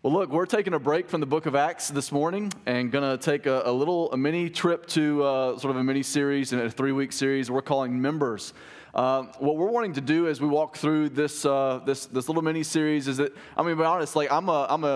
Well, look, we're taking a break from the book of Acts this morning and going to take a mini trip to sort of a mini series and a 3-week series we're calling Members. What we're wanting to do as we walk through this little mini series is that, I mean, to be honest, like I'm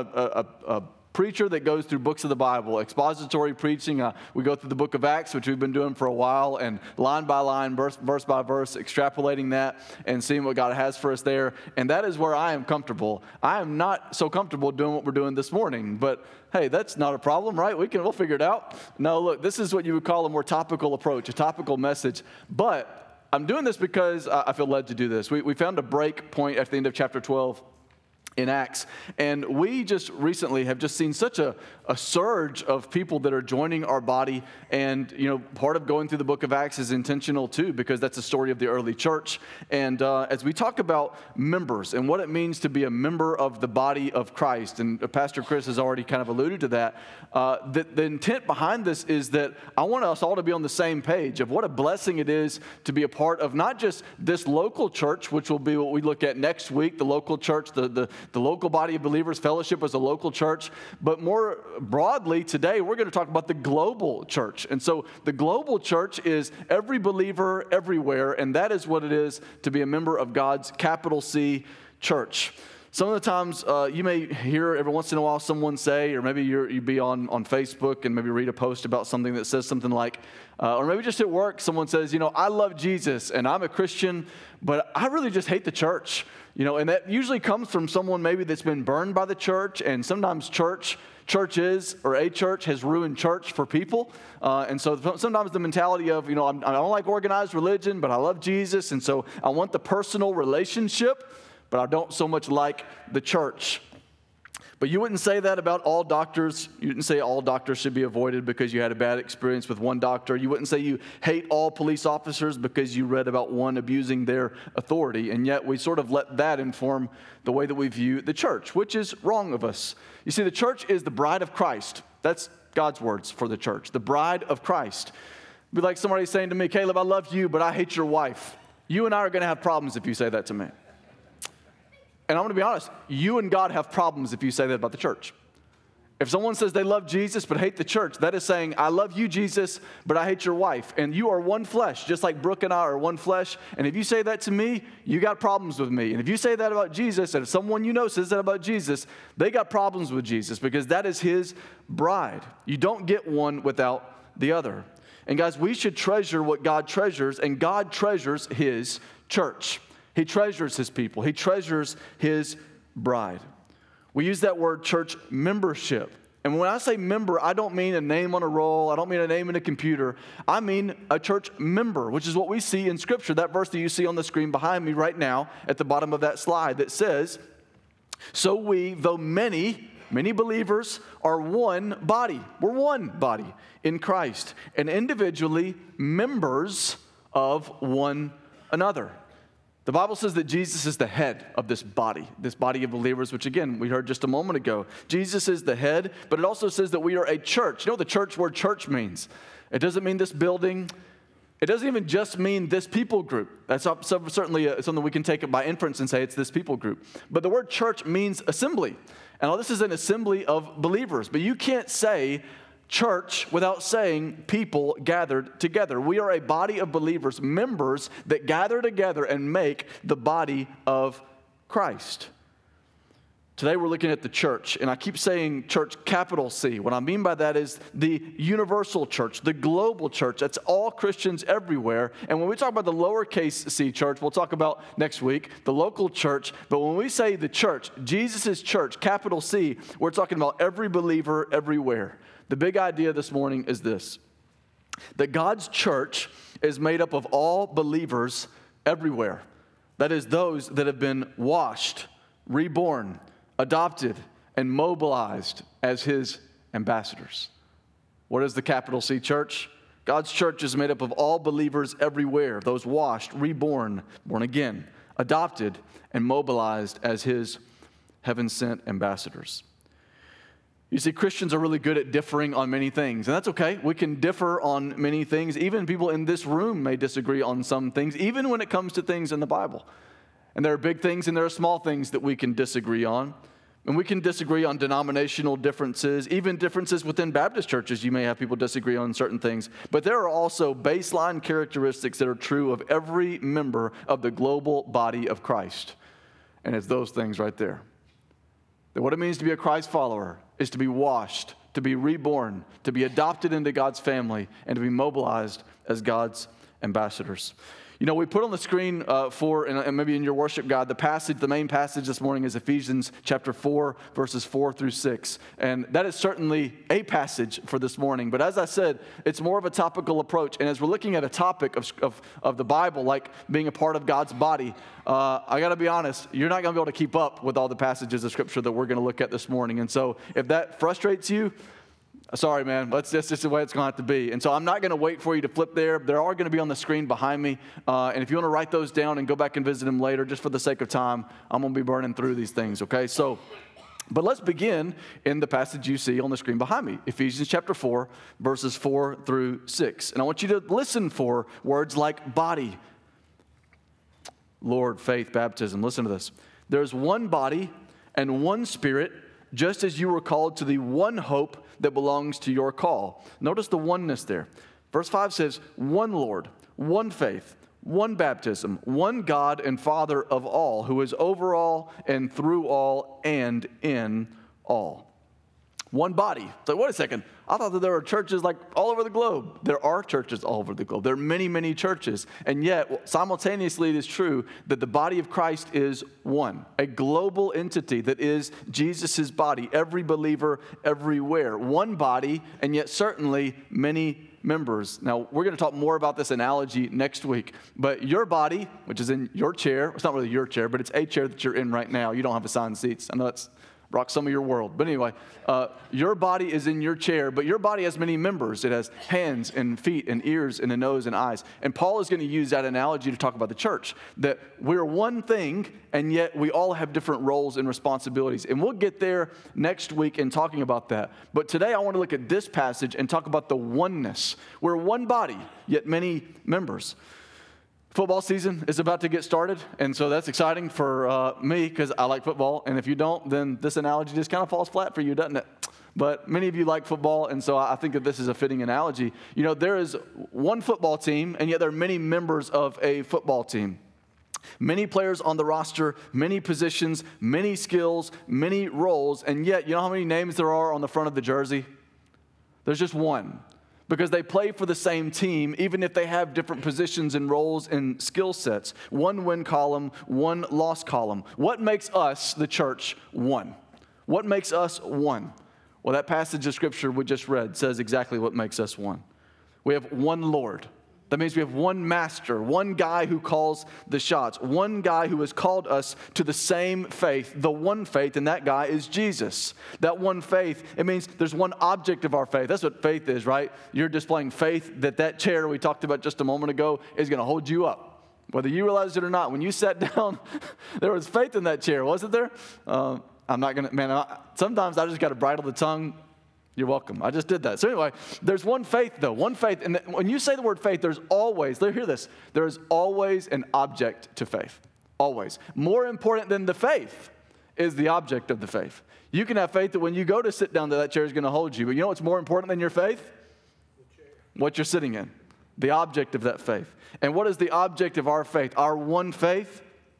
a preacher that goes through books of the Bible, expository preaching. We go through the book of Acts, which we've been doing for a while, and line by line, verse by verse, extrapolating that and seeing what God has for us there. And that is where I am comfortable. I am not so comfortable doing what we're doing this morning, but hey, that's not a problem, right? We'll figure it out. No, look, this is what you would call a more topical approach, a topical message. But I'm doing this because I feel led to do this. We found a break point at the end of chapter 12 in Acts, and we just recently have just seen such a surge of people that are joining our body, and part of going through the book of Acts is intentional too, because that's the story of the early church. And as we talk about members and what it means to be a member of the body of Christ, and Pastor Chris has already kind of alluded to that, the intent behind this is that I want us all to be on the same page of what a blessing it is to be a part of not just this local church, which will be what we look at next week, the local church, the local body of believers, fellowship as a local church, but more broadly today, we're going to talk about the global church. And so the global church is every believer everywhere, and that is what it is to be a member of God's capital C church. Some of the times you may hear every once in a while someone say, or maybe you'd be on Facebook and maybe read a post about something that says something like, or maybe just at work, someone says, I love Jesus and I'm a Christian, but I really just hate the church. And that usually comes from someone maybe that's been burned by the church, and sometimes churches or a church has ruined church for people. And so sometimes the mentality of, I don't like organized religion, but I love Jesus, and so I want the personal relationship, but I don't so much like the church. But you wouldn't say that about all doctors. You wouldn't say all doctors should be avoided because you had a bad experience with one doctor. You wouldn't say you hate all police officers because you read about one abusing their authority. And yet we sort of let that inform the way that we view the church, which is wrong of us. You see, the church is the bride of Christ. That's God's words for the church, the bride of Christ. It'd be like somebody saying to me, Caleb, I love you, but I hate your wife. You and I are going to have problems if you say that to me. And I'm going to be honest, you and God have problems if you say that about the church. If someone says they love Jesus but hate the church, that is saying, I love you, Jesus, but I hate your wife. And you are one flesh, just like Brooke and I are one flesh. And if you say that to me, you got problems with me. And if you say that about Jesus, and if someone you know says that about Jesus, they got problems with Jesus because that is his bride. You don't get one without the other. And guys, we should treasure what God treasures, and God treasures his church. He treasures his people. He treasures his bride. We use that word church membership. And when I say member, I don't mean a name on a roll. I don't mean a name in a computer. I mean a church member, which is what we see in Scripture. That verse that you see on the screen behind me right now at the bottom of that slide that says, so we, though many believers, are one body. We're one body in Christ, and individually members of one another. The Bible says that Jesus is the head of this body of believers, which again, we heard just a moment ago. Jesus is the head, but it also says that we are a church. You know what the church word church means? It doesn't mean this building. It doesn't even just mean this people group. That's certainly something we can take it by inference and say it's this people group. But the word church means assembly. And this is an assembly of believers. But you can't say church without saying people gathered together. We are a body of believers, members that gather together and make the body of Christ. Today we're looking at the church, and I keep saying church capital C. What I mean by that is the universal church, the global church. That's all Christians everywhere. And when we talk about the lowercase c church, we'll talk about next week, the local church. But when we say the church, Jesus' church, capital C, we're talking about every believer everywhere. The big idea this morning is this, that God's church is made up of all believers everywhere. That is, those that have been washed, reborn, adopted, and mobilized as his ambassadors. What is the capital C church? God's church is made up of all believers everywhere, those washed, reborn, born again, adopted, and mobilized as his heaven-sent ambassadors. You see, Christians are really good at differing on many things, and that's okay. We can differ on many things. Even people in this room may disagree on some things, even when it comes to things in the Bible. And there are big things and there are small things that we can disagree on. And we can disagree on denominational differences, even differences within Baptist churches. You may have people disagree on certain things. But there are also baseline characteristics that are true of every member of the global body of Christ. And it's those things right there. That what it means to be a Christ follower is to be washed, to be reborn, to be adopted into God's family, and to be mobilized as God's ambassadors. You know, we put on the screen and maybe in your worship guide, the main passage this morning is Ephesians chapter 4, verses 4 through 6. And that is certainly a passage for this morning. But as I said, it's more of a topical approach. And as we're looking at a topic of the Bible, like being a part of God's body, I got to be honest, you're not going to be able to keep up with all the passages of Scripture that we're going to look at this morning. And so if that frustrates you, sorry, man, that's just the way it's going to have to be. And so I'm not going to wait for you to flip there. They're all going to be on the screen behind me. And if you want to write those down and go back and visit them later, just for the sake of time, I'm going to be burning through these things, okay? But let's begin in the passage you see on the screen behind me, Ephesians chapter 4, verses 4 through 6. And I want you to listen for words like body, Lord, faith, baptism. Listen to this. There's one body and one Spirit, just as you were called to the one hope that belongs to your call. Notice the oneness there. Verse 5 says, one Lord, one faith, one baptism, one God and Father of all, who is over all and through all and in all. One body. So wait a second. I thought that there were churches like all over the globe. There are churches all over the globe. There are many, many churches. And yet, simultaneously, it is true that the body of Christ is one, a global entity that is Jesus' body, every believer everywhere. One body, and yet certainly many members. Now, we're going to talk more about this analogy next week. But your body, which is in your chair, it's not really your chair, but it's a chair that you're in right now. You don't have assigned seats. I know that's rock some of your world. But anyway, your body is in your chair, but your body has many members. It has hands and feet and ears and a nose and eyes. And Paul is going to use that analogy to talk about the church, that we're one thing, and yet we all have different roles and responsibilities. And we'll get there next week in talking about that. But today I want to look at this passage and talk about the oneness. We're one body, yet many members. Football season is about to get started, and so that's exciting for me because I like football, and if you don't, then this analogy just kind of falls flat for you, doesn't it? But many of you like football, and so I think that this is a fitting analogy. You know, there is one football team, and yet there are many members of a football team. Many players on the roster, many positions, many skills, many roles, and yet, you know how many names there are on the front of the jersey? There's just one. Because they play for the same team, even if they have different positions and roles and skill sets. One win column, one loss column. What makes us, the church, one? What makes us one? Well, that passage of Scripture we just read says exactly what makes us one. We have one Lord. That means we have one master, one guy who calls the shots, one guy who has called us to the same faith, the one faith, and that guy is Jesus. That one faith, it means there's one object of our faith. That's what faith is, right? You're displaying faith that chair we talked about just a moment ago is going to hold you up. Whether you realize it or not, when you sat down, there was faith in that chair, wasn't there? I'm not going to, sometimes I just got to bridle the tongue. You're welcome. I just did that. So anyway, there's one faith, though. One faith. And when you say the word faith, there's always, hear this, there is always an object to faith. Always. More important than the faith is the object of the faith. You can have faith that when you go to sit down, that chair is going to hold you. But you know what's more important than your faith? The chair. What you're sitting in. The object of that faith. And what is the object of our faith? Our one faith?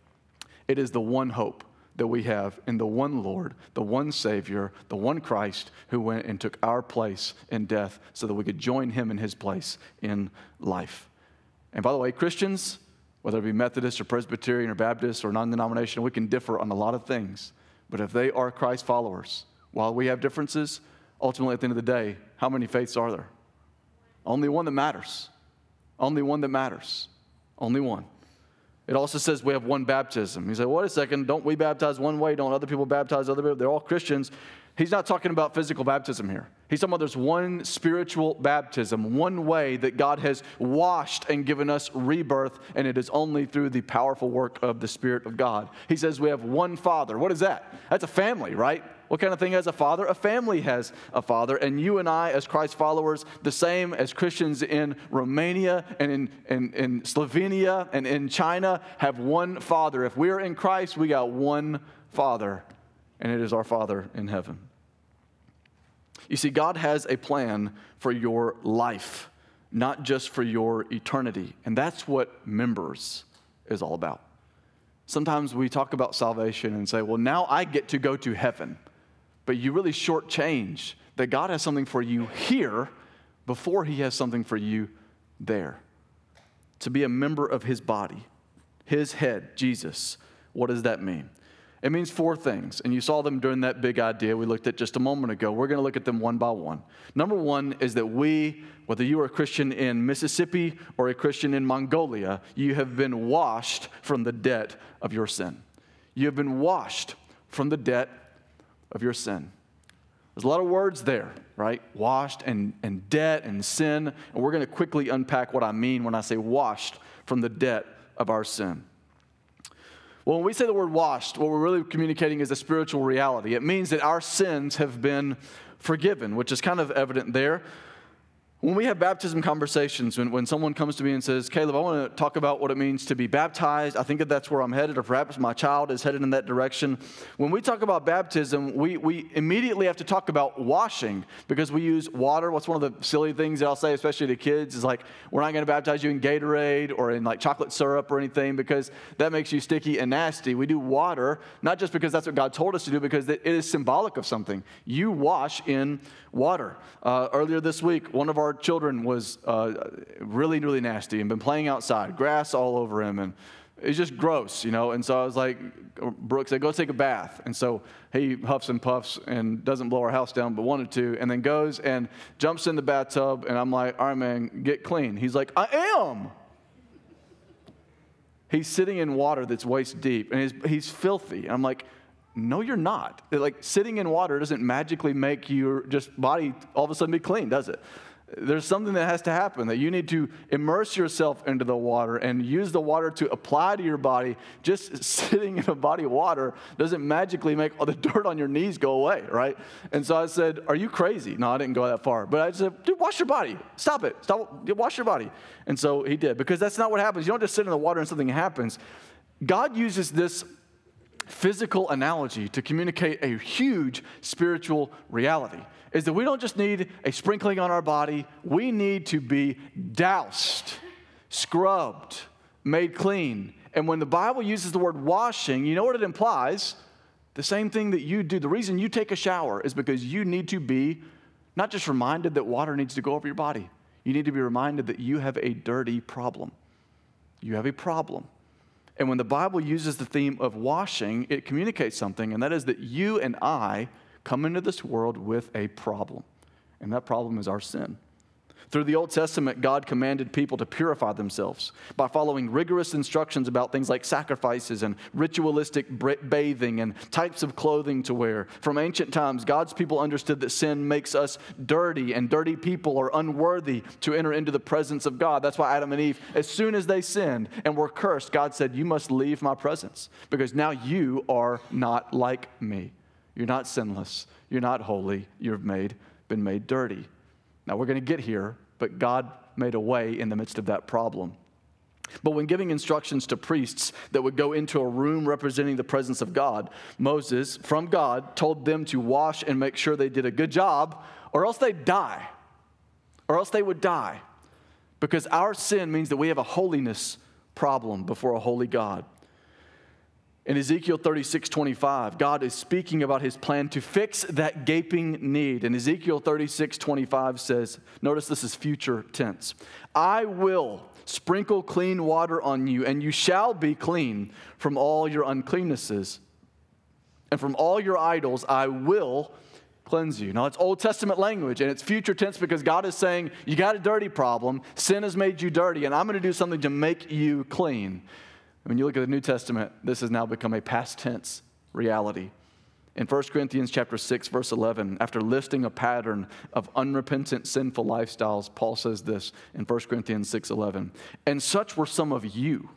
It is the one hope that we have in the one Lord, the one Savior, the one Christ who went and took our place in death so that we could join him in his place in life. And by the way, Christians, whether it be Methodist or Presbyterian or Baptist or non-denominational, we can differ on a lot of things. But if they are Christ followers, while we have differences, ultimately at the end of the day, how many faiths are there? Only one that matters. Only one that matters. Only one. It also says we have one baptism. You say, wait a second, don't we baptize one way? Don't other people baptize other people? They're all Christians. He's not talking about physical baptism here. He's talking about there's one spiritual baptism, one way that God has washed and given us rebirth, and it is only through the powerful work of the Spirit of God. He says we have one Father. What is that? That's a family, right? What kind of thing has a father? A family has a father, and you and I, as Christ followers, the same as Christians in Romania and in Slovenia and in China, have one Father. If we're in Christ, we got one Father. and it is our Father in heaven. You see, God has a plan for your life, not just for your eternity. And that's what members is all about. Sometimes we talk about salvation and say, well, now I get to go to heaven. But you really shortchange that God has something for you here before he has something for you there. To be a member of his body, his head, Jesus. What does that mean? It means four things, and you saw them during that big idea we looked at just a moment ago. We're going to look at them one by one. Number one is that we, whether you are a Christian in Mississippi or a Christian in Mongolia, you have been washed from the debt of your sin. You have been washed from the debt of your sin. There's a lot of words there, right? Washed and debt and sin, and we're going to quickly unpack what I mean when I say washed from the debt of our sin. Well, when we say the word washed, what we're really communicating is a spiritual reality. It means that our sins have been forgiven, which is kind of evident there. When we have baptism conversations, when someone comes to me and says, Caleb, I want to talk about what it means to be baptized. I think that that's where I'm headed, or perhaps my child is headed in that direction. When we talk about baptism, we immediately have to talk about washing because we use water. What's one of the silly things that I'll say, especially to kids, is like, we're not going to baptize you in Gatorade or in like chocolate syrup or anything because that makes you sticky and nasty. We do water, not just because that's what God told us to do, because it is symbolic of something. You wash in water. Earlier this week, one of our children was really, really nasty and been playing outside, grass all over him, and it's just gross, you know. And so I was like, Brooke said, go take a bath. And so he huffs and puffs and doesn't blow our house down, but wanted to, and then goes and jumps in the bathtub, and I'm like, all right, man, get clean. He's like, I am. He's sitting in water that's waist deep, and he's filthy. And I'm like, no, you're not. Like, sitting in water doesn't magically make your just body all of a sudden be clean, does it? There's something that has to happen, that you need to immerse yourself into the water and use the water to apply to your body. Just sitting in a body of water doesn't magically make all the dirt on your knees go away, right? And so I said, are you crazy? No, I didn't go that far. But I said, dude, wash your body. Stop it. Stop. Wash your body. And so he did, because that's not what happens. You don't just sit in the water and something happens. God uses this physical analogy to communicate a huge spiritual reality, is that we don't just need a sprinkling on our body, we need to be doused, scrubbed, made clean. And when the Bible uses the word washing, you know what it implies? The same thing that you do. The reason you take a shower is because you need to be not just reminded that water needs to go over your body. You need to be reminded that you have a dirty problem. You have a problem. And when the Bible uses the theme of washing, it communicates something, and that is that you and I come into this world with a problem, and that problem is our sin. Through the Old Testament, God commanded people to purify themselves by following rigorous instructions about things like sacrifices and ritualistic bathing and types of clothing to wear. From ancient times, God's people understood that sin makes us dirty, and dirty people are unworthy to enter into the presence of God. That's why Adam and Eve, as soon as they sinned and were cursed, God said, you must leave my presence because now you are not like me. You're not sinless. You're not holy. You've been made dirty. Now, we're going to get here, but God made a way in the midst of that problem. But when giving instructions to priests that would go into a room representing the presence of God, Moses, from God, told them to wash and make sure they did a good job, or else they'd die. Or else they would die. Because our sin means that we have a holiness problem before a holy God. In Ezekiel 36:25, God is speaking about his plan to fix that gaping need. And Ezekiel 36:25 says, notice this is future tense, I will sprinkle clean water on you, and you shall be clean from all your uncleannesses. And from all your idols I will cleanse you. Now, it's Old Testament language, and it's future tense because God is saying, you got a dirty problem, sin has made you dirty, and I'm going to do something to make you clean. When you look at the New Testament, this has now become a past tense reality. In 1 Corinthians chapter 6, verse 11, after listing a pattern of unrepentant, sinful lifestyles, Paul says this in 1 Corinthians 6:11, and such were some of you,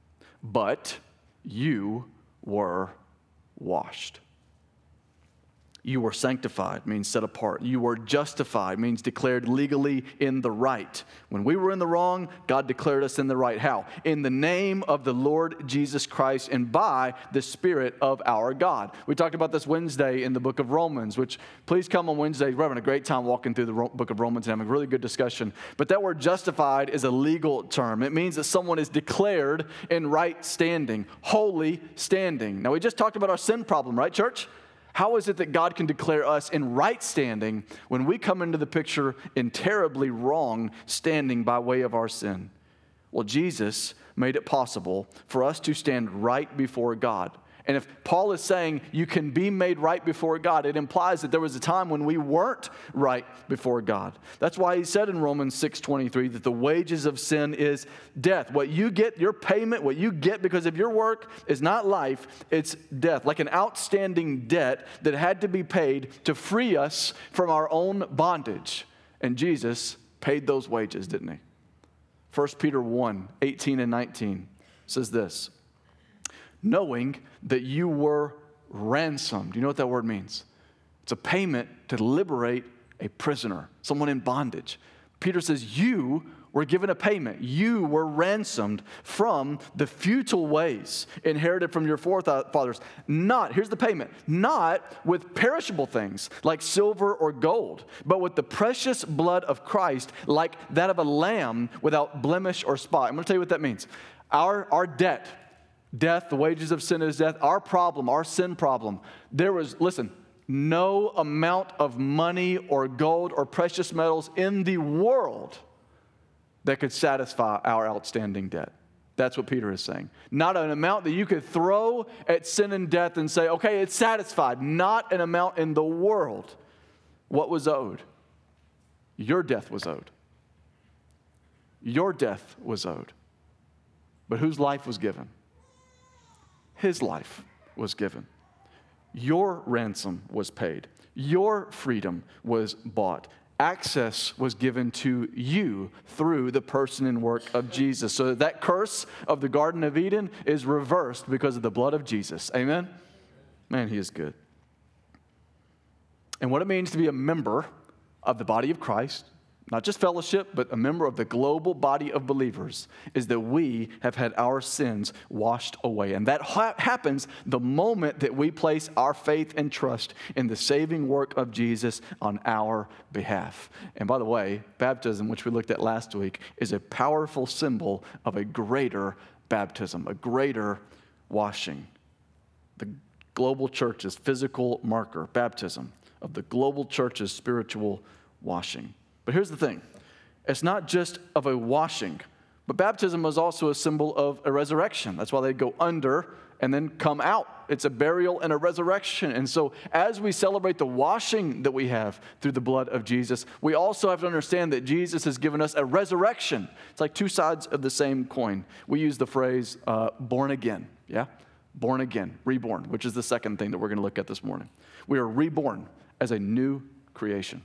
but you were washed. You were sanctified, means set apart. You were justified, means declared legally in the right. When we were in the wrong, God declared us in the right. How? In the name of the Lord Jesus Christ and by the Spirit of our God. We talked about this Wednesday in the book of Romans, which please come on Wednesday. We're having a great time walking through the book of Romans and having a really good discussion. But that word justified is a legal term. It means that someone is declared in right standing, holy standing. Now, we just talked about our sin problem, right, church? How is it that God can declare us in right standing when we come into the picture in terribly wrong standing by way of our sin? Well, Jesus made it possible for us to stand right before God. And if Paul is saying you can be made right before God, it implies that there was a time when we weren't right before God. That's why he said in Romans 6:23 that the wages of sin is death. What you get, your payment, what you get because of your work is not life, it's death. Like an outstanding debt that had to be paid to free us from our own bondage. And Jesus paid those wages, didn't he? 1 Peter 1:18 and 19 says this. Knowing that you were ransomed. You know what that word means? It's a payment to liberate a prisoner, someone in bondage. Peter says you were given a payment. You were ransomed from the futile ways inherited from your forefathers. Not, here's the payment, not with perishable things like silver or gold, but with the precious blood of Christ like that of a lamb without blemish or spot. I'm going to tell you what that means. Our debt, death, the wages of sin is death. Our problem, our sin problem, there was, listen, no amount of money or gold or precious metals in the world that could satisfy our outstanding debt. That's what Peter is saying. Not an amount that you could throw at sin and death and say, okay, it's satisfied. Not an amount in the world. What was owed? Your death was owed. Your death was owed. But whose life was given? His life was given. Your ransom was paid. Your freedom was bought. Access was given to you through the person and work of Jesus. So that curse of the Garden of Eden is reversed because of the blood of Jesus. Amen? Man, he is good. And what it means to be a member of the body of Christ, not just fellowship, but a member of the global body of believers, is that we have had our sins washed away. And that happens the moment that we place our faith and trust in the saving work of Jesus on our behalf. And by the way, baptism, which we looked at last week, is a powerful symbol of a greater baptism, a greater washing. The global church's physical marker, baptism, of the global church's spiritual washing. But here's the thing. It's not just of a washing, but baptism is also a symbol of a resurrection. That's why they go under and then come out. It's a burial and a resurrection. And so as we celebrate the washing that we have through the blood of Jesus, we also have to understand that Jesus has given us a resurrection. It's like two sides of the same coin. We use the phrase born again, yeah? Born again, reborn, which is the second thing that we're going to look at this morning. We are reborn as a new creation.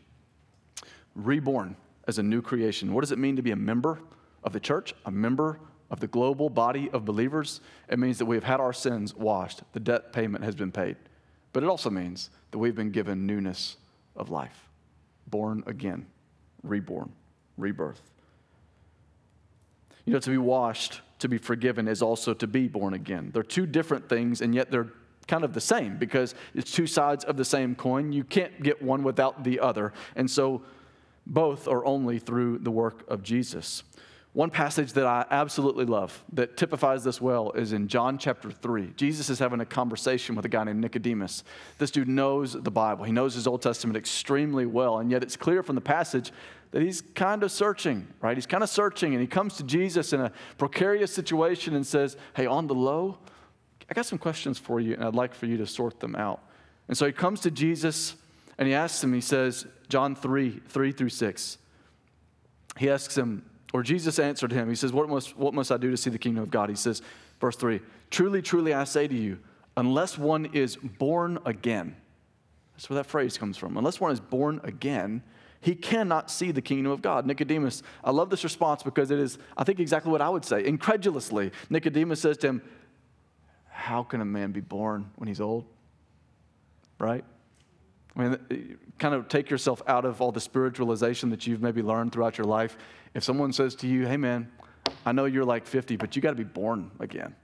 Reborn as a new creation. What does it mean to be a member of the church, a member of the global body of believers? It means that we have had our sins washed. The debt payment has been paid. But it also means that we've been given newness of life. Born again, reborn, rebirth. You know, to be washed, to be forgiven is also to be born again. They're two different things, and yet they're kind of the same because it's two sides of the same coin. You can't get one without the other. And so both are only through the work of Jesus. One passage that I absolutely love that typifies this well is in John chapter 3. Jesus is having a conversation with a guy named Nicodemus. This dude knows the Bible. He knows his Old Testament extremely well, and yet it's clear from the passage that he's kind of searching, right? He's kind of searching, and he comes to Jesus in a precarious situation and says, hey, on the low, I got some questions for you, and I'd like for you to sort them out. And so he comes to Jesus, and he asks him, he says, John 3:3-6. He asks him, or Jesus answered him, he says, what must I do to see the kingdom of God? He says, verse 3, truly, truly, I say to you, unless one is born again, that's where that phrase comes from, unless one is born again, he cannot see the kingdom of God. Nicodemus, I love this response because it is, I think, exactly what I would say. Incredulously, Nicodemus says to him, how can a man be born when he's old? Right? I mean, kind of take yourself out of all the spiritualization that you've maybe learned throughout your life. If someone says to you, hey man, I know you're like 50, but you got to be born again.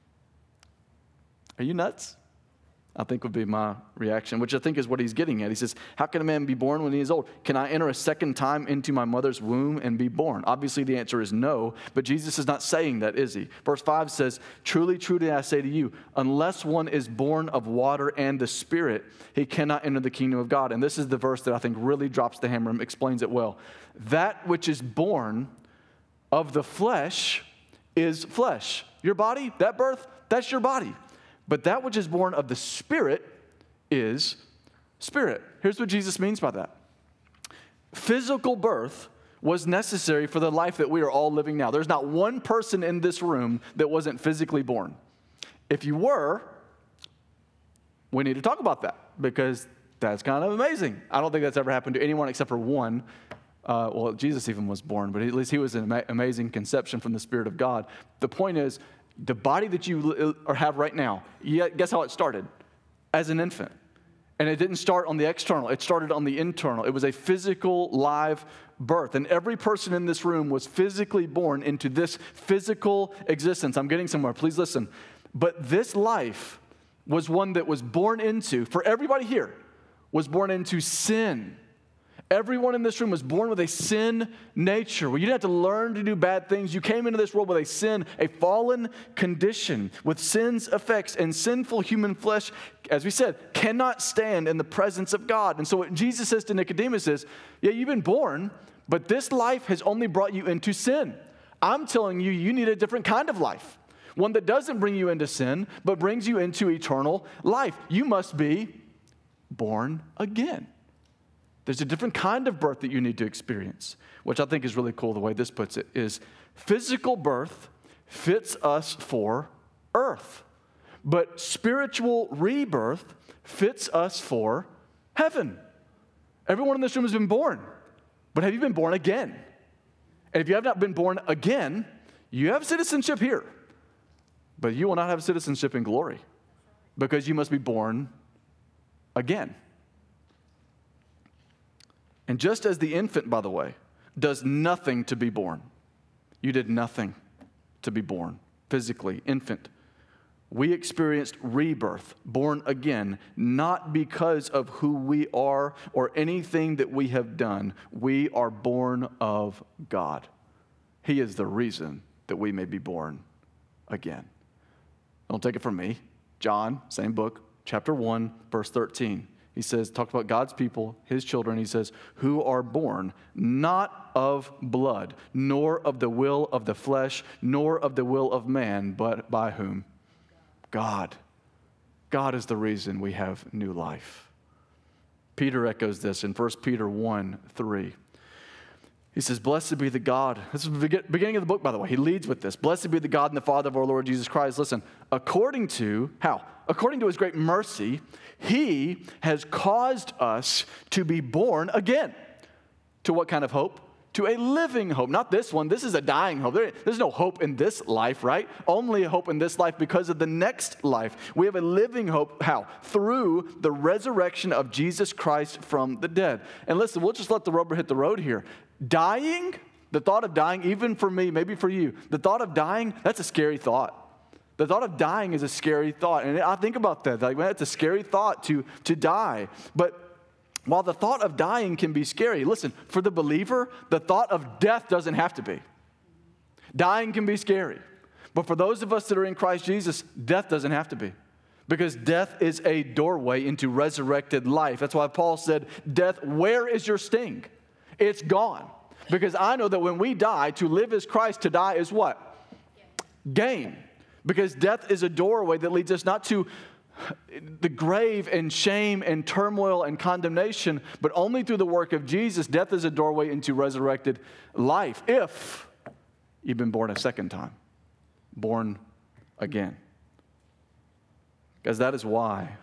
Are you nuts? I think would be my reaction, which I think is what he's getting at. He says, how can a man be born when he is old? Can I enter a second time into my mother's womb and be born? Obviously, the answer is no, but Jesus is not saying that, is he? Verse 5 says, truly, truly, I say to you, unless one is born of water and the Spirit, he cannot enter the kingdom of God. And this is the verse that I think really drops the hammer and explains it well. That which is born of the flesh is flesh. Your body, that birth, that's your body. But that which is born of the Spirit is spirit. Here's what Jesus means by that. Physical birth was necessary for the life that we are all living now. There's not one person in this room that wasn't physically born. If you were, we need to talk about that because that's kind of amazing. I don't think that's ever happened to anyone except for one. Well, Jesus even was born, but at least he was an amazing conception from the Spirit of God. The point is, the body that you have right now, guess how it started? As an infant. And it didn't start on the external. It started on the internal. It was a physical, live birth. And every person in this room was physically born into this physical existence. I'm getting somewhere. Please listen. But this life was one that was born into, for everybody here, was born into sin. Everyone in this room was born with a sin nature where you didn't have to learn to do bad things. You came into this world with a sin, a fallen condition with sin's effects, and sinful human flesh, as we said, cannot stand in the presence of God. And so what Jesus says to Nicodemus is, yeah, you've been born, but this life has only brought you into sin. I'm telling you, you need a different kind of life. One that doesn't bring you into sin, but brings you into eternal life. You must be born again. There's a different kind of birth that you need to experience, which I think is really cool. The way this puts it is physical birth fits us for earth, but spiritual rebirth fits us for heaven. Everyone in this room has been born, but have you been born again? And if you have not been born again, you have citizenship here, but you will not have citizenship in glory because you must be born again. And just as the infant, by the way, does nothing to be born, you did nothing to be born physically, infant. We experienced rebirth, born again, not because of who we are or anything that we have done. We are born of God. He is the reason that we may be born again. Don't take it from me. John, same book, chapter 1, verse 13. He says, talks about God's people, his children. He says, who are born not of blood, nor of the will of the flesh, nor of the will of man, but by whom? God. God is the reason we have new life. Peter echoes this in 1 Peter 1:3. He says, blessed be the God. This is the beginning of the book, by the way. He leads with this. Blessed be the God and the Father of our Lord Jesus Christ. Listen, according to, how? According to his great mercy, he has caused us to be born again. To what kind of hope? To a living hope. Not this one. This is a dying hope. There's no hope in this life, right? Only a hope in this life because of the next life. We have a living hope. How? Through the resurrection of Jesus Christ from the dead. And listen, we'll just let the rubber hit the road here. Dying, the thought of dying, even for me, maybe for you, the thought of dying, that's a scary thought. The thought of dying is a scary thought. And I think about that. Like, man, it's a scary thought to die. But while the thought of dying can be scary, listen, for the believer, the thought of death doesn't have to be. Dying can be scary. But for those of us that are in Christ Jesus, death doesn't have to be. Because death is a doorway into resurrected life. That's why Paul said, death, where is your sting? It's gone. Because I know that when we die, to live is Christ, to die is what? Gain. Because death is a doorway that leads us not to the grave and shame and turmoil and condemnation, but only through the work of Jesus. Death is a doorway into resurrected life if you've been born a second time, born again. Because that is why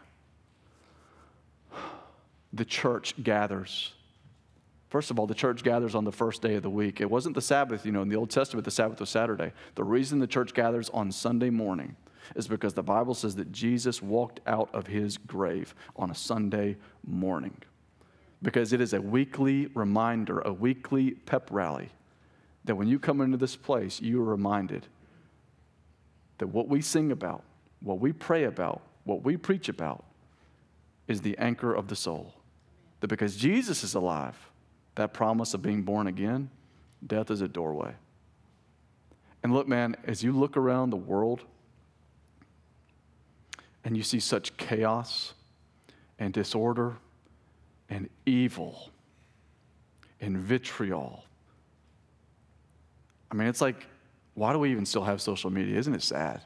the church gathers. First of all, the church gathers on the first day of the week. It wasn't the Sabbath, in the Old Testament, the Sabbath was Saturday. The reason the church gathers on Sunday morning is because the Bible says that Jesus walked out of his grave on a Sunday morning. Because it is a weekly reminder, a weekly pep rally, that when you come into this place, you are reminded that what we sing about, what we pray about, what we preach about is the anchor of the soul. That because Jesus is alive, that promise of being born again, death is a doorway. And look, man, as you look around the world and you see such chaos and disorder and evil and vitriol, I mean, it's like, why do we even still have social media? Isn't it sad?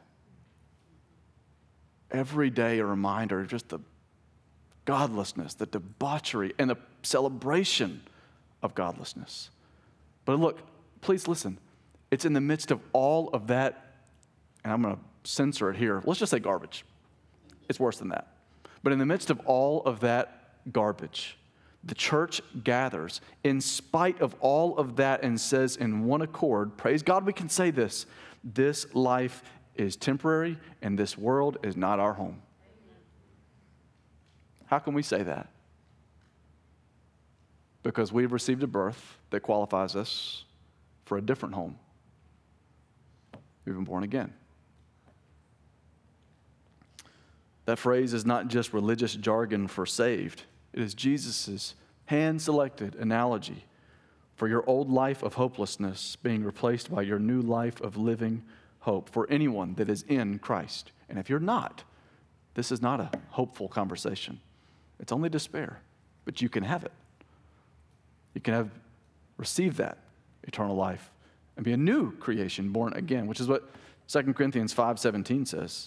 Every day a reminder of just the godlessness, the debauchery, and the celebration of godlessness. But look, please listen. It's in the midst of all of that, and I'm going to censor it here. Let's just say garbage. It's worse than that. But in the midst of all of that garbage, the church gathers in spite of all of that and says in one accord, praise God, we can say this life is temporary and this world is not our home. How can we say that? Because we've received a birth that qualifies us for a different home. We've been born again. That phrase is not just religious jargon for saved. It is Jesus' hand-selected analogy for your old life of hopelessness being replaced by your new life of living hope for anyone that is in Christ. And if you're not, this is not a hopeful conversation. It's only despair, but you can have it. You can receive that eternal life and be a new creation, born again, which is what 2 Corinthians 5:17 says.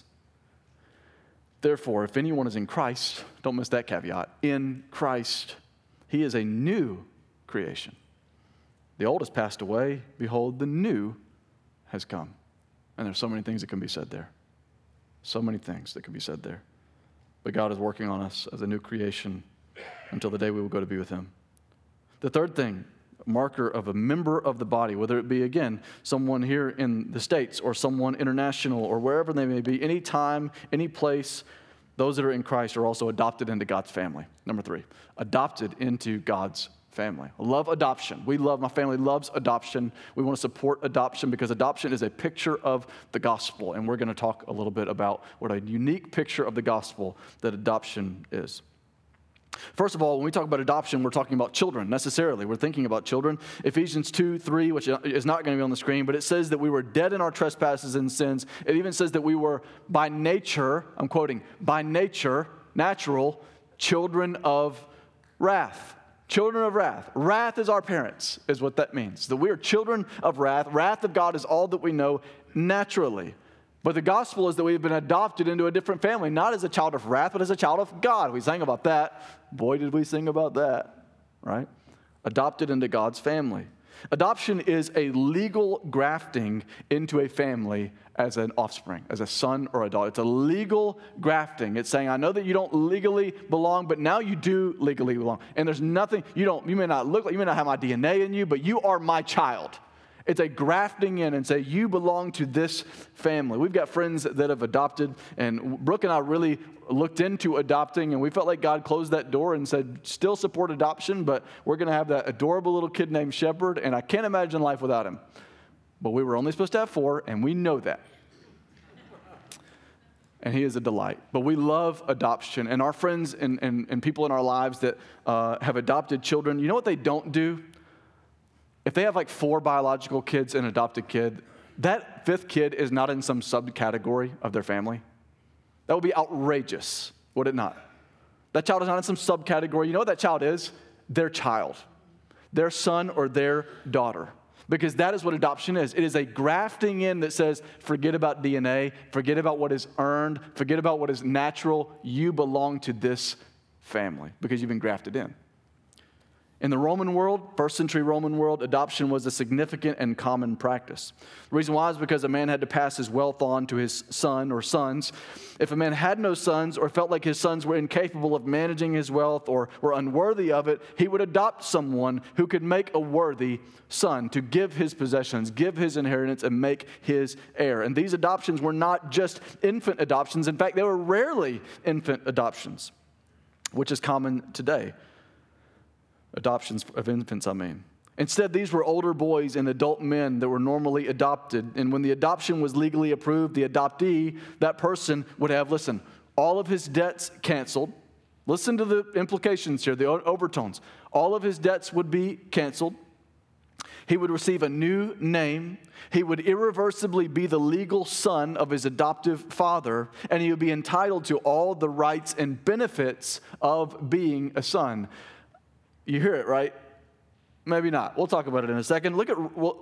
Therefore, if anyone is in Christ, don't miss that caveat, in Christ, he is a new creation. The old has passed away. Behold, the new has come. And there's so many things that can be said there. So many things that can be said there. But God is working on us as a new creation until the day we will go to be with him. The third thing, marker of a member of the body, whether it be, again, someone here in the States or someone international or wherever they may be, any time, any place, those that are in Christ are also adopted into God's family. Number 3, adopted into God's family. I love adoption. My family loves adoption. We want to support adoption because adoption is a picture of the gospel. And we're going to talk a little bit about what a unique picture of the gospel that adoption is. First of all, when we talk about adoption, we're talking about children necessarily. We're thinking about children. Ephesians 2:3, which is not going to be on the screen, but it says that we were dead in our trespasses and sins. It even says that we were by nature, I'm quoting, by nature, natural, children of wrath. Children of wrath. Wrath is our parents, is what that means. That we are children of wrath. Wrath of God is all that we know naturally. But the gospel is that we've been adopted into a different family, not as a child of wrath, but as a child of God. We sang about that. Boy, did we sing about that, right? Adopted into God's family. Adoption is a legal grafting into a family as an offspring, as a son or a daughter. It's a legal grafting. It's saying, I know that you don't legally belong, but now you do legally belong. And there's nothing, you may not look like, you may not have my DNA in you, but you are my child. It's a grafting in and say, you belong to this family. We've got friends that have adopted, and Brooke and I really looked into adopting, and we felt like God closed that door and said, still support adoption, but we're going to have that adorable little kid named Shepherd, and I can't imagine life without him. But we were only supposed to have 4, and we know that. And he is a delight. But we love adoption, and our friends and people in our lives that have adopted children, you know what they don't do? If they have like 4 biological kids and an adopted kid, that 5th kid is not in some subcategory of their family. That would be outrageous, would it not? That child is not in some subcategory. You know what that child is? Their child, their son or their daughter. Because that is what adoption is. It is a grafting in that says, forget about DNA, forget about what is earned, forget about what is natural. You belong to this family because you've been grafted in. In the Roman world, first century Roman world, adoption was a significant and common practice. The reason why is because a man had to pass his wealth on to his son or sons. If a man had no sons or felt like his sons were incapable of managing his wealth or were unworthy of it, he would adopt someone who could make a worthy son to give his possessions, give his inheritance, and make his heir. And these adoptions were not just infant adoptions. In fact, they were rarely infant adoptions, which is common today. Adoptions of infants, I mean. Instead, these were older boys and adult men that were normally adopted. And when the adoption was legally approved, the adoptee, that person would have, listen, all of his debts canceled. Listen to the implications here, the overtones. All of his debts would be canceled. He would receive a new name. He would irreversibly be the legal son of his adoptive father, and he would be entitled to all the rights and benefits of being a son. You hear it, right? Maybe not. We'll talk about it in a second. Look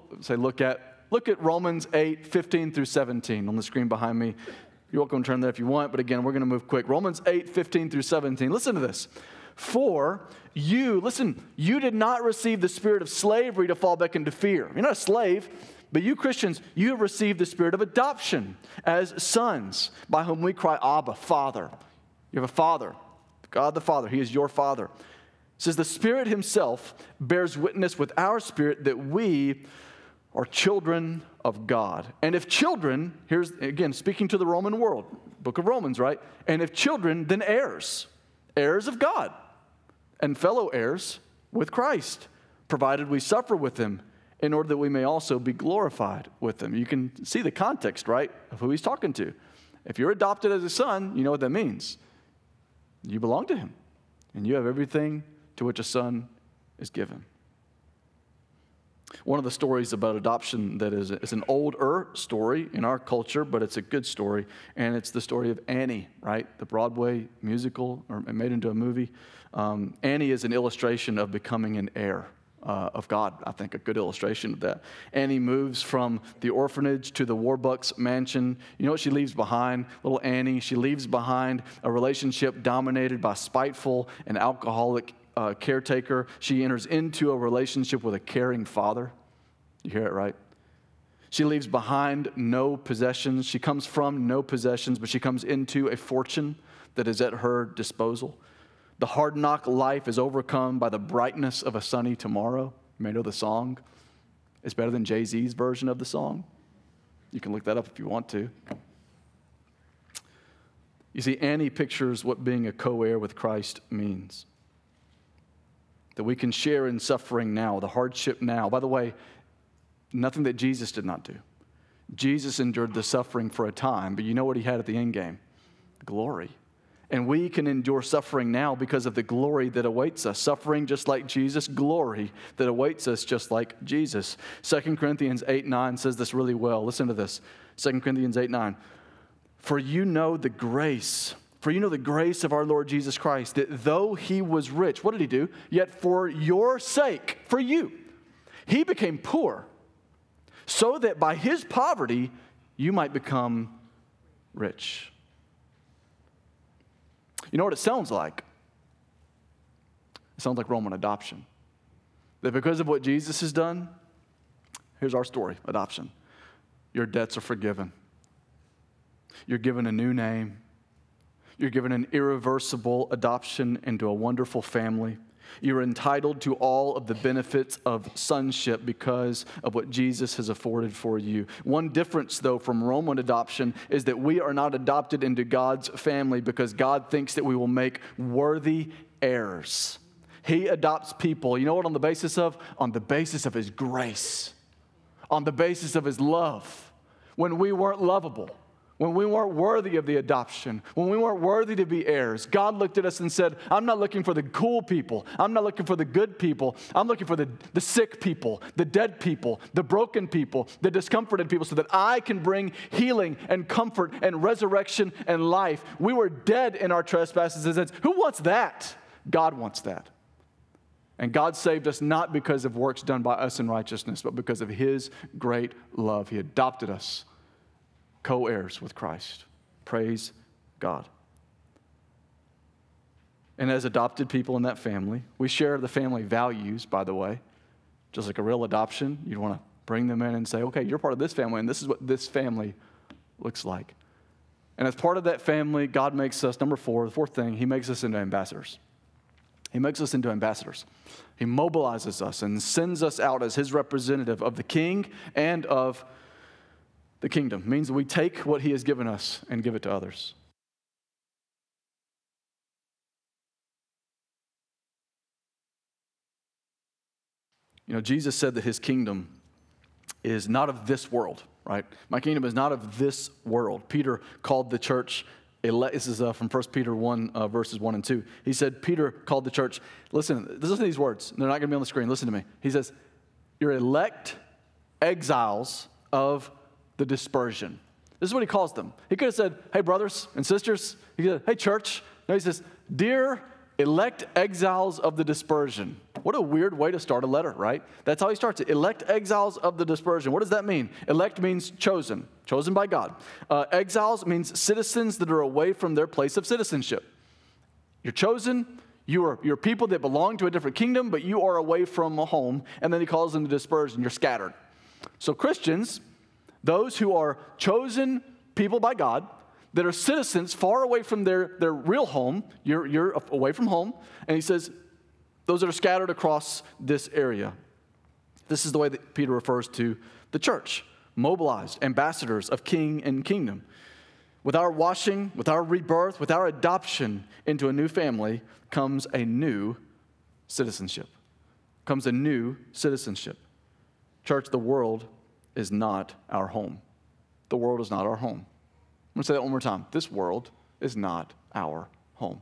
at Romans 8, 15 through 17 on the screen behind me. You're welcome to turn there if you want, but again, we're going to move quick. Romans 8, 15 through 17. Listen to this. For you did not receive the spirit of slavery to fall back into fear. You're not a slave, but you Christians, you have received the spirit of adoption as sons, by whom we cry, Abba, Father. You have a Father, God the Father. He is your Father. It says, the Spirit himself bears witness with our spirit that we are children of God. And if children, here's again speaking to the Roman world, book of Romans, right? And if children, then heirs, heirs of God, and fellow heirs with Christ, provided we suffer with him, in order that we may also be glorified with him. You can see the context, right, of who he's talking to. If you're adopted as a son, you know what that means. You belong to him, and you have everything to which a son is given. One of the stories about adoption that is an older story in our culture, but it's a good story, and it's the story of Annie, right? The Broadway musical, or made into a movie. Annie is an illustration of becoming an heir of God, I think, a good illustration of that. Annie moves from the orphanage to the Warbucks mansion. You know what she leaves behind? Little Annie, she leaves behind a relationship dominated by spiteful and alcoholic caretaker. She enters into a relationship with a caring father. You hear it, right? She leaves behind no possessions. She comes from no possessions, but she comes into a fortune that is at her disposal. The hard knock life is overcome by the brightness of a sunny tomorrow. You may know the song. It's better than Jay-Z's version of the song. You can look that up if you want to. You see, Annie pictures what being a co-heir with Christ means. That we can share in suffering now, the hardship now. By the way, nothing that Jesus did not do. Jesus endured the suffering for a time, but you know what he had at the end game? Glory. And we can endure suffering now because of the glory that awaits us. Suffering just like Jesus, glory that awaits us just like Jesus. 2 Corinthians 8:9 says this really well. Listen to this. 2 Corinthians 8:9. For you know the grace of our Lord Jesus Christ, that though he was rich, what did he do? Yet for your sake, for you, he became poor, so that by his poverty you might become rich. You know what it sounds like? It sounds like Roman adoption. That because of what Jesus has done, here's our story, adoption. Your debts are forgiven. You're given a new name. You're given an irreversible adoption into a wonderful family. You're entitled to all of the benefits of sonship because of what Jesus has afforded for you. One difference, though, from Roman adoption is that we are not adopted into God's family because God thinks that we will make worthy heirs. He adopts people, you know what, on the basis of? On the basis of his grace, on the basis of his love. When we weren't lovable, when we weren't worthy of the adoption, when we weren't worthy to be heirs, God looked at us and said, I'm not looking for the cool people. I'm not looking for the good people. I'm looking for the sick people, the dead people, the broken people, the discomforted people, so that I can bring healing and comfort and resurrection and life. We were dead in our trespasses and sins. Who wants that? God wants that. And God saved us not because of works done by us in righteousness, but because of his great love. He adopted us co-heirs with Christ. Praise God. And as adopted people in that family, we share the family values, by the way. Just like a real adoption, you'd want to bring them in and say, okay, you're part of this family, and this is what this family looks like. And as part of that family, God makes us, number four, the fourth thing, he makes us into ambassadors. He makes us into ambassadors. He mobilizes us and sends us out as his representative of the king and of the kingdom. It means that we take what he has given us and give it to others. You know, Jesus said that his kingdom is not of this world, right? My kingdom is not of this world. Peter called the church, this is from 1 Peter 1, verses 1 and 2. He said, Peter called the church, listen to these words. They're not going to be on the screen. Listen to me. He says, you're elect exiles of the dispersion. This is what he calls them. He could have said, hey, brothers and sisters. He could have said, hey, church. No, he says, dear elect exiles of the dispersion. What a weird way to start a letter, right? That's how he starts it. Elect exiles of the dispersion. What does that mean? Elect means chosen by God. Exiles means citizens that are away from their place of citizenship. You're chosen. You're people that belong to a different kingdom, but you are away from a home. And then he calls them the dispersion. You're scattered. So Christians, those who are chosen people by God, that are citizens far away from their real home, you're away from home, and he says, those that are scattered across this area. This is the way that Peter refers to the church, mobilized ambassadors of king and kingdom. With our washing, with our rebirth, with our adoption into a new family comes a new citizenship. Comes a new citizenship. Church, the world is not our home. The world is not our home. I'm going to say that one more time. This world is not our home.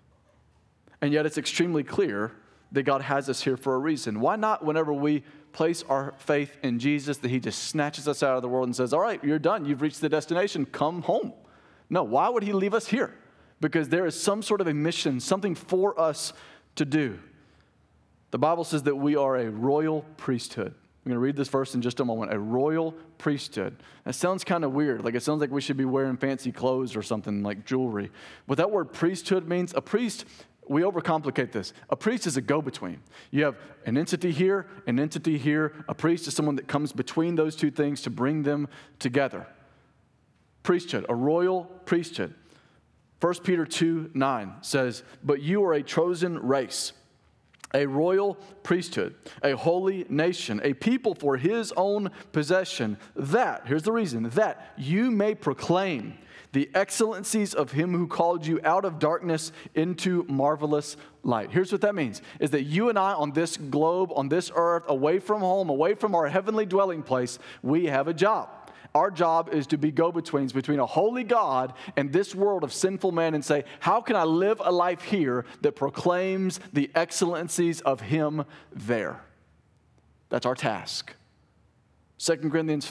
And yet it's extremely clear that God has us here for a reason. Why not whenever we place our faith in Jesus that he just snatches us out of the world and says, all right, you're done. You've reached the destination. Come home. No, why would he leave us here? Because there is some sort of a mission, something for us to do. The Bible says that we are a royal priesthood. I'm going to read this verse in just a moment. A royal priesthood. That sounds kind of weird. Like it sounds like we should be wearing fancy clothes or something like jewelry. What that word priesthood means, a priest, we overcomplicate this. A priest is a go-between. You have an entity here, an entity here. A priest is someone that comes between those two things to bring them together. Priesthood, a royal priesthood. 1 Peter 2:9 says, but you are a chosen race, a royal priesthood, a holy nation, a people for his own possession, that, here's the reason, that you may proclaim the excellencies of him who called you out of darkness into marvelous light. Here's what that means, is that you and I on this globe, on this earth, away from home, away from our heavenly dwelling place, we have a job. Our job is to be go-betweens between a holy God and this world of sinful man and say, how can I live a life here that proclaims the excellencies of him there? That's our task. 2 Corinthians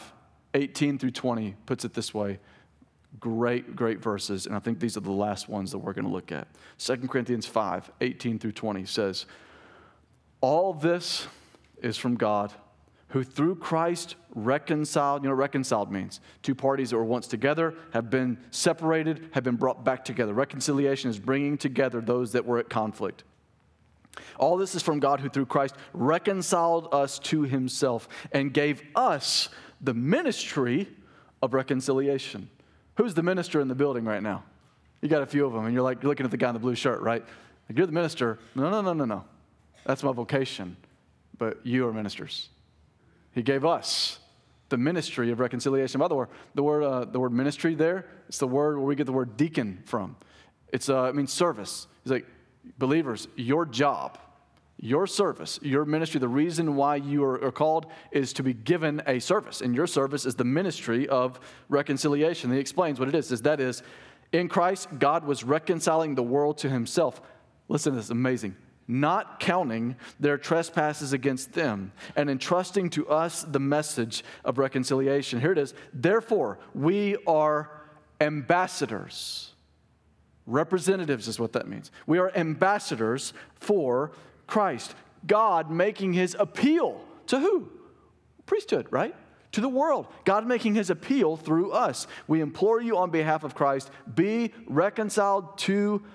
5:18-20 puts it this way. Great verses, and I think these are the last ones that we're going to look at. 2 Corinthians 5:18-20 says, all this is from God, who through Christ reconciled, you know what reconciled means? Two parties that were once together have been separated, have been brought back together. Reconciliation is bringing together those that were at conflict. All this is from God, who through Christ reconciled us to himself and gave us the ministry of reconciliation. Who's the minister in the building right now? You got a few of them, and you're looking at the guy in the blue shirt, right? Like, you're the minister. No. That's my vocation, but you are ministers. He gave us the ministry of reconciliation. By the way, the word ministry there, it's the word where we get the word deacon from. It means service. It's like, believers, your job, your service, your ministry, the reason why you are called is to be given a service. And your service is the ministry of reconciliation. He explains what it is that is, in Christ, God was reconciling the world to himself. Listen to this, amazing. Not counting their trespasses against them, and entrusting to us the message of reconciliation. Here it is. Therefore, we are ambassadors. Representatives is what that means. We are ambassadors for Christ. God making his appeal to who? Priesthood, right? To the world. God making his appeal through us. We implore you on behalf of Christ, be reconciled to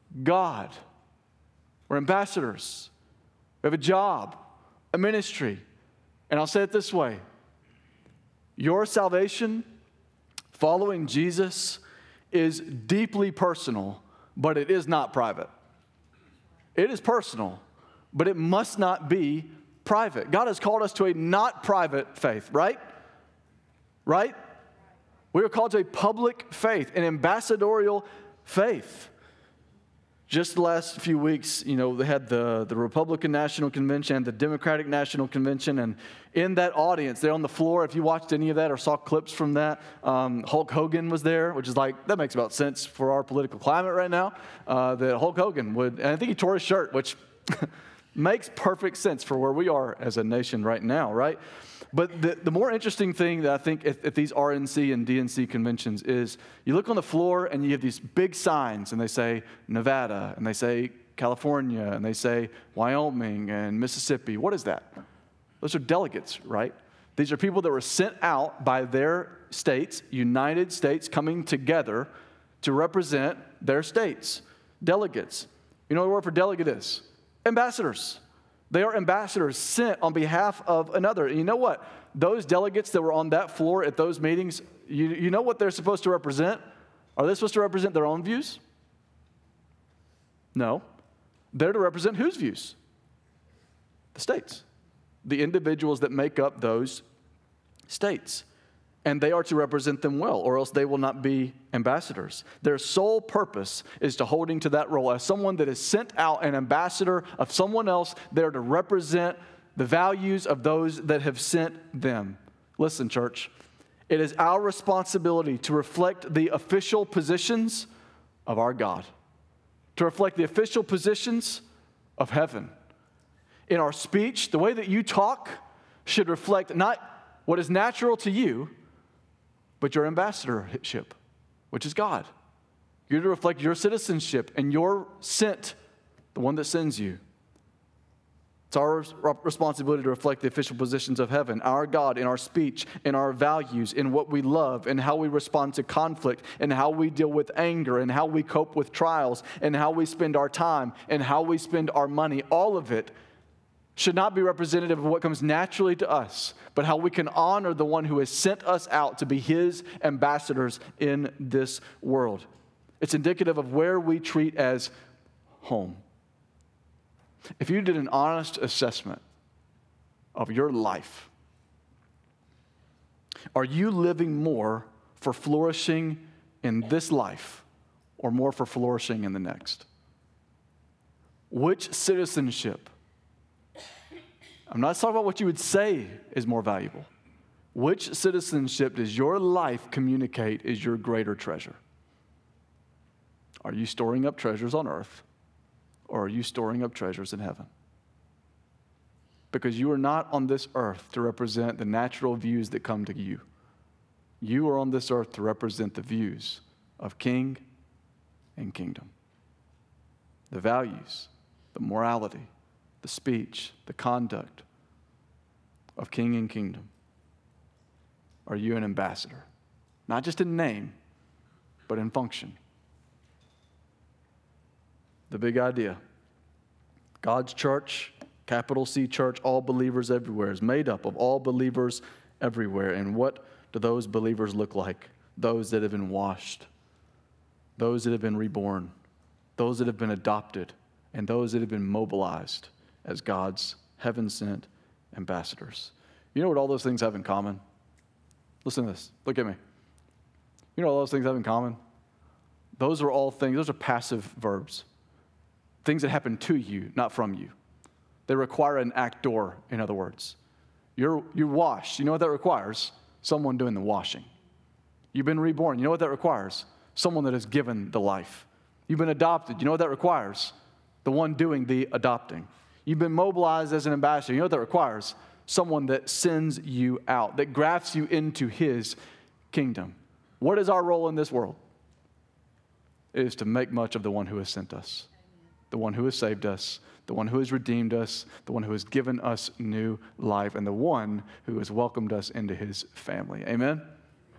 God. We're ambassadors. We have a job, a ministry. And I'll say it this way. Your salvation, following Jesus, is deeply personal, but it is not private. It is personal, but it must not be private. God has called us to a not private faith, right? Right? We are called to a public faith, an ambassadorial faith. Just the last few weeks, they had the Republican National Convention and the Democratic National Convention, and in that audience, they're on the floor. If you watched any of that or saw clips from that, Hulk Hogan was there, which is that makes about sense for our political climate right now, that Hulk Hogan would, and I think he tore his shirt, which makes perfect sense for where we are as a nation right now, right? But the more interesting thing that I think at these RNC and DNC conventions is you look on the floor and you have these big signs and they say Nevada and they say California and they say Wyoming and Mississippi. What is that? Those are delegates, right? These are people that were sent out by their states, United States, coming together to represent their states. Delegates. You know what the word for delegate is? Ambassadors. They are ambassadors sent on behalf of another. And you know what? Those delegates that were on that floor at those meetings, you know what they're supposed to represent? Are they supposed to represent their own views? No. They're to represent whose views? The states. The individuals that make up those states. And they are to represent them well, or else they will not be ambassadors. Their sole purpose is to holding to that role. As someone that is sent out, an ambassador of someone else, they're to represent the values of those that have sent them. Listen, church, it is our responsibility to reflect the official positions of our God, to reflect the official positions of heaven. In our speech, the way that you talk should reflect not what is natural to you, but your ambassadorship, which is God. You're to reflect your citizenship and your sent, the one that sends you. It's our responsibility to reflect the official positions of heaven, our God, in our speech, in our values, in what we love, in how we respond to conflict, in how we deal with anger, in how we cope with trials, in how we spend our time, and how we spend our money. All of it should not be representative of what comes naturally to us, but how we can honor the one who has sent us out to be his ambassadors in this world. It's indicative of where we treat as home. If you did an honest assessment of your life, are you living more for flourishing in this life or more for flourishing in the next? Which citizenship? I'm not talking about what you would say is more valuable. Which citizenship does your life communicate is your greater treasure? Are you storing up treasures on earth, or are you storing up treasures in heaven? Because you are not on this earth to represent the natural views that come to you. You are on this earth to represent the views of king and kingdom. The values, the morality, the speech, the conduct of king and kingdom. Are you an ambassador? Not just in name, but in function. The big idea. God's church, capital C church, all believers everywhere, is made up of all believers everywhere. And what do those believers look like? Those that have been washed, those that have been reborn, those that have been adopted, and those that have been mobilized as God's heaven-sent ambassadors. You know what all those things have in common? Listen to this. Look at me. You know what all those things have in common? Those are all things, those are passive verbs. Things that happen to you, not from you. They require an actor, in other words. You're washed. You know what that requires? Someone doing the washing. You've been reborn. You know what that requires? Someone that has given the life. You've been adopted. You know what that requires? The one doing the adopting. You've been mobilized as an ambassador. You know what that requires? Someone that sends you out, that grafts you into his kingdom. What is our role in this world? It is to make much of the one who has sent us, the one who has saved us, the one who has redeemed us, the one who has given us new life, and the one who has welcomed us into his family. Amen?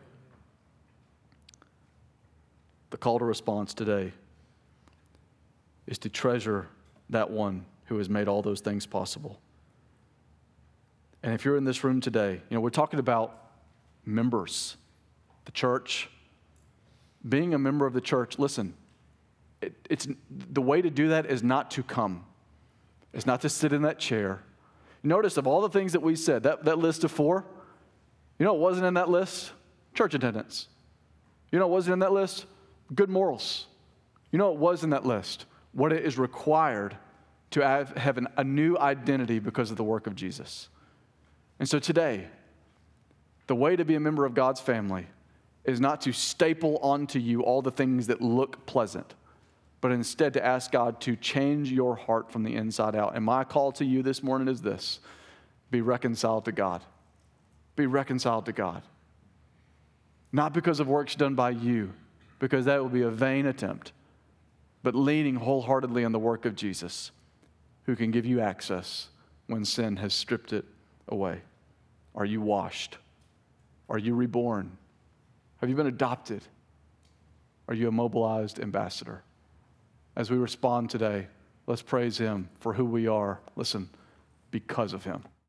The call to response today is to treasure that one who has made all those things possible. And if you're in this room today, we're talking about members, the church. Being a member of the church, listen, it's the way to do that is not to come. It's not to sit in that chair. Notice of all the things that we said, that list of 4, what wasn't in that list? Church attendance. What wasn't in that list? Good morals. What was in that list? What it is required to have a new identity because of the work of Jesus. And so today, the way to be a member of God's family is not to staple onto you all the things that look pleasant, but instead to ask God to change your heart from the inside out. And my call to you this morning is this: be reconciled to God. Be reconciled to God. Not because of works done by you, because that will be a vain attempt, but leaning wholeheartedly on the work of Jesus, who can give you access when sin has stripped it away. Are you washed? Are you reborn? Have you been adopted? Are you a mobilized ambassador? As we respond today, let's praise him for who we are. Listen, because of him.